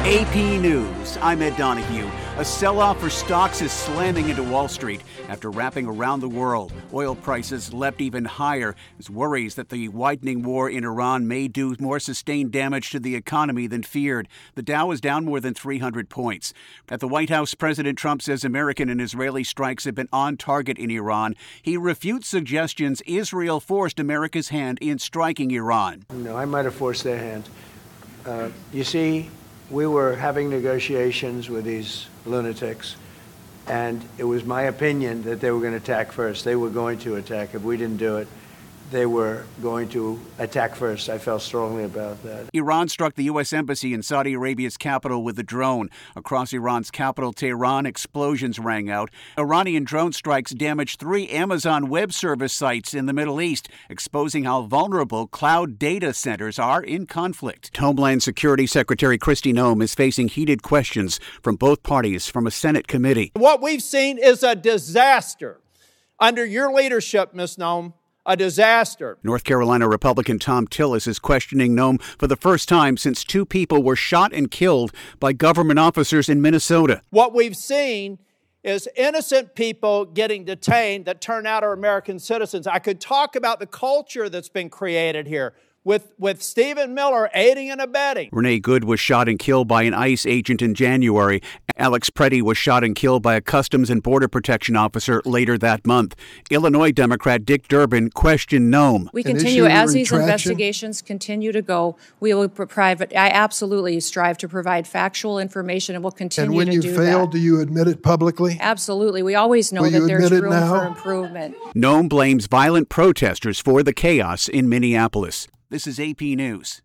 AP News, I'm Ed Donahue. A sell-off for stocks is slamming into Wall Street after wrapping around the world. Oil prices leapt even higher as worries that the widening war in Iran may do more sustained damage to the economy than feared. The Dow is down more than 300 points. At the White House, President Trump says American and Israeli strikes have been on target in Iran. He refutes suggestions Israel forced America's hand in striking Iran. No, I might have forced their hand. You see, we were having negotiations with these lunatics, and it was my opinion that they were going to attack first. They were going to attack. If we didn't do it, they were going to attack first. I felt strongly about that. Iran struck the U.S. Embassy in Saudi Arabia's capital with a drone. Across Iran's capital, Tehran, explosions rang out. Iranian drone strikes damaged 3 Amazon Web Service sites in the Middle East, exposing how vulnerable cloud data centers are in conflict. Homeland Security Secretary Kristi Noem is facing heated questions from both parties from a Senate committee. What we've seen is a disaster. Under your leadership, Ms. Noem, a disaster. North Carolina Republican Thom Tillis is questioning Noem for the first time since 2 people were shot and killed by government officers in Minnesota. What we've seen is innocent people getting detained that turn out are American citizens. I could talk about the culture that's been created here with Stephen Miller aiding and abetting. Renee Good was shot and killed by an ICE agent in January. Alex Preddy was shot and killed by a Customs and Border Protection officer later that month. Illinois Democrat Dick Durbin questioned Noem. We continue, as these investigations continue to go, we will provide, I absolutely strive to provide factual information and will continue to do that. And when you fail, do you admit it publicly? Absolutely. We always know that there's room for improvement. Noem blames violent protesters for the chaos in Minneapolis. This is AP News.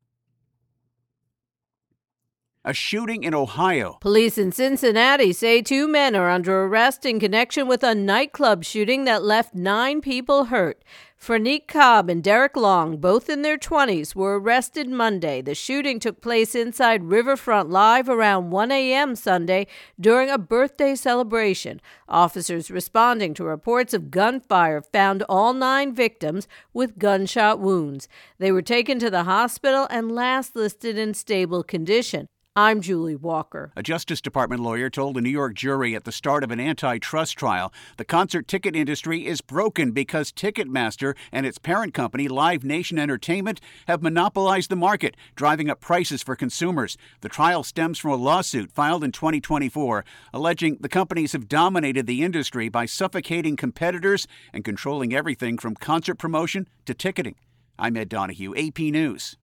A shooting in Ohio. Police in Cincinnati say 2 men are under arrest in connection with a nightclub shooting that left 9 people hurt. Fernique Cobb and Derek Long, both in their 20s, were arrested Monday. The shooting took place inside Riverfront Live around 1 a.m. Sunday during a birthday celebration. Officers responding to reports of gunfire found all 9 victims with gunshot wounds. They were taken to the hospital and last listed in stable condition. I'm Julie Walker. A Justice Department lawyer told a New York jury at the start of an antitrust trial the concert ticket industry is broken because Ticketmaster and its parent company, Live Nation Entertainment, have monopolized the market, driving up prices for consumers. The trial stems from a lawsuit filed in 2024, alleging the companies have dominated the industry by suffocating competitors and controlling everything from concert promotion to ticketing. I'm Ed Donahue, AP News.